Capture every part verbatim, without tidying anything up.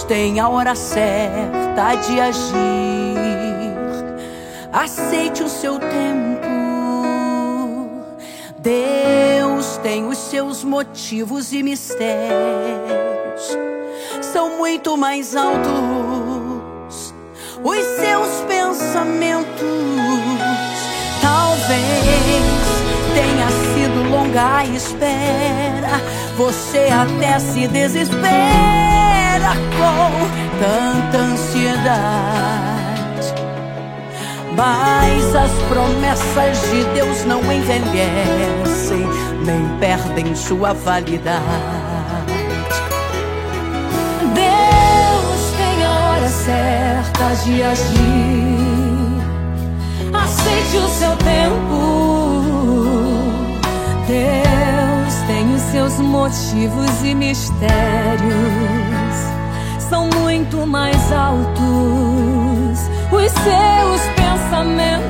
tem a hora certa de agir. Aceite o seu tempo. Deus tem os seus motivos e mistérios. São muito mais altos os seus pensamentos. Talvez tenha sido longa a espera, você até se desespera com tanta ansiedade. Mas as promessas de Deus não envelhecem, nem perdem sua validade. Deus tem a hora certa de agir. Aceite o seu tempo. Deus tem os seus motivos e mistérios. São muito mais altos os seus pensamentos.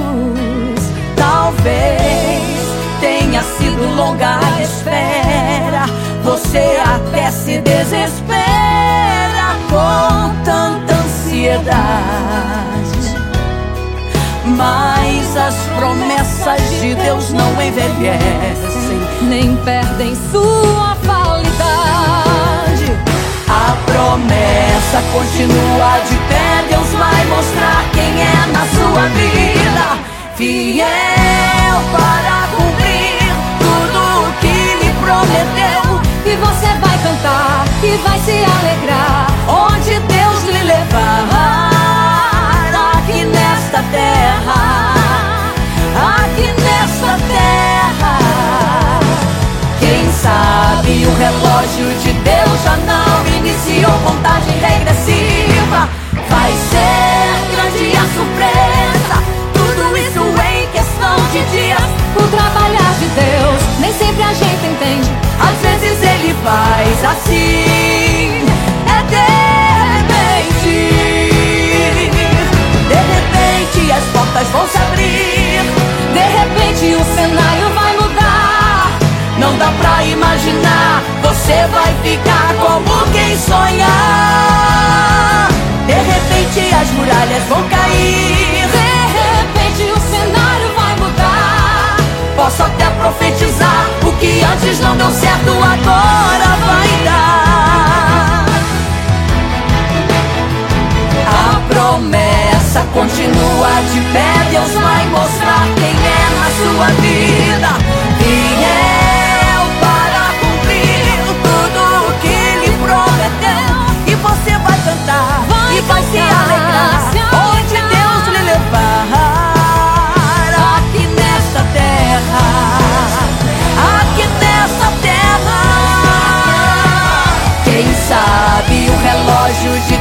Talvez tenha sido longa a espera, você até se desespera com tanta ansiedade. Mas as promessas de Deus não envelhecem, nem perdem sua validade. A promessa continua de pé, Deus vai mostrar quem é na sua vida, fiel para cumprir tudo o que lhe prometeu. E você vai cantar e vai se alegrar onde Deus lhe levar. Aqui nesta terra, aqui nesta terra. Quem sabe o relógio de Deus já não iniciou contagem regressiva. Vai ser grande a surpresa, tudo isso em questão de dias. O trabalhar de Deus nem sempre a gente entende, às vezes Ele faz assim, é de repente. De repente as portas vão se abrir, de repente o cenário vai mudar. Não dá pra imaginar, você vai ficar como quem sonha. De repente as muralhas vão cair, de repente o cenário vai mudar. Posso até profetizar, o que antes não deu certo agora vai dar. A promessa continua de pé, Deus vai mostrar quem é na sua vida, fiel para cumprir tudo o que Ele prometeu. E você vai cantar, vai e vai cantar, se alegrar, se alegrar onde Deus lhe levar. Aqui nesta terra, aqui nesta terra. Quem sabe o relógio de